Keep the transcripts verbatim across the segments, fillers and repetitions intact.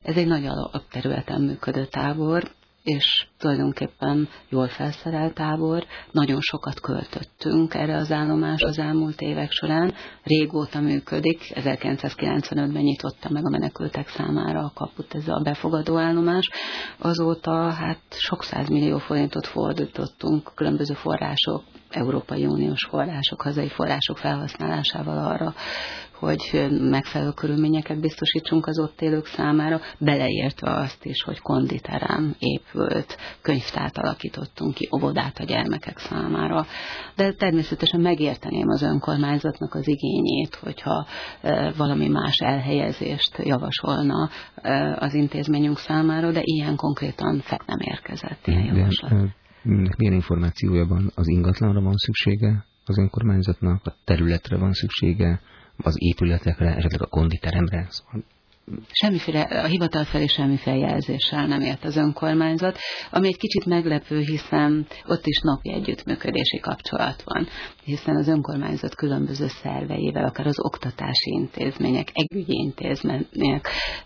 Ez egy nagy alapterületen működő tábor, és tulajdonképpen jól felszerelt tábor. Nagyon sokat költöttünk erre az állomás az elmúlt évek során. Régóta működik, ezerkilencszázkilencvenötben nyitotta meg a menekültek számára a kaput ez a befogadó állomás. Azóta hát sok százmillió forintot fordítottunk különböző források, Európai Uniós források, hazai források felhasználásával arra, hogy megfelelő körülményeket biztosítsunk az ott élők számára, beleértve azt is, hogy konditerem épült, könyvtárt alakítottunk ki, óvodát a gyermekek számára. De természetesen megérteném az önkormányzatnak az igényét, hogyha valami más elhelyezést javasolna az intézményünk számára, de ilyen konkrétan fel nem érkezett ilyen javaslat. Milyen információja van? Az ingatlanra van szüksége az önkormányzatnak, a területre van szüksége, az épületekre, esetleg a konditeremre? Szóval... Semmiféle, a hivatal felé semmiféle jelzéssel nem ért az önkormányzat, ami egy kicsit meglepő, hiszen ott is napi együttműködési kapcsolat van, hiszen az önkormányzat különböző szerveivel, akár az oktatási intézmények, egügyi intézmények,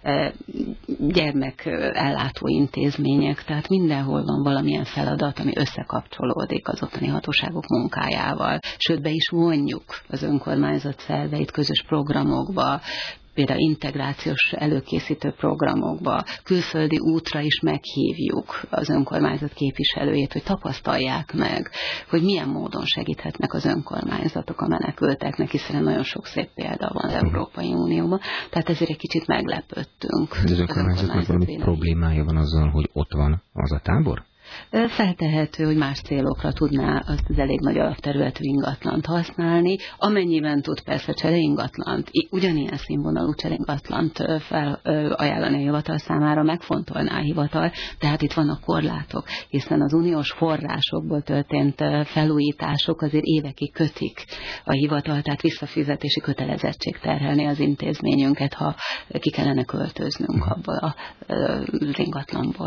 gyermekellátó intézmények, tehát mindenhol van valamilyen feladat, ami összekapcsolódik az ottani hatóságok munkájával, sőt be is vonjuk az önkormányzat szerveit közös programokba, például integrációs előkészítő programokba, külföldi útra is meghívjuk az önkormányzat képviselőjét, hogy tapasztalják meg, hogy milyen módon segíthetnek az önkormányzatok a menekülteknek, hiszen nagyon sok szép példa van az Európai Unióban, tehát ezért egy kicsit meglepődtünk. Az, az önkormányzatnak valami problémája van azzal, hogy ott van az a tábor? Feltehető, hogy más célokra tudná azt az elég nagy alapterületű ingatlant használni, amennyiben tud persze csereingatlant, ugyanilyen színvonalú csereingatlant felajánlani a hivatal számára, megfontolná a hivatal, tehát itt vannak korlátok, hiszen az uniós forrásokból történt felújítások azért évekig kötik a hivatal, tehát visszafizetési kötelezettség terhelni az intézményünket, ha ki kellene költöznünk abból az ingatlanból.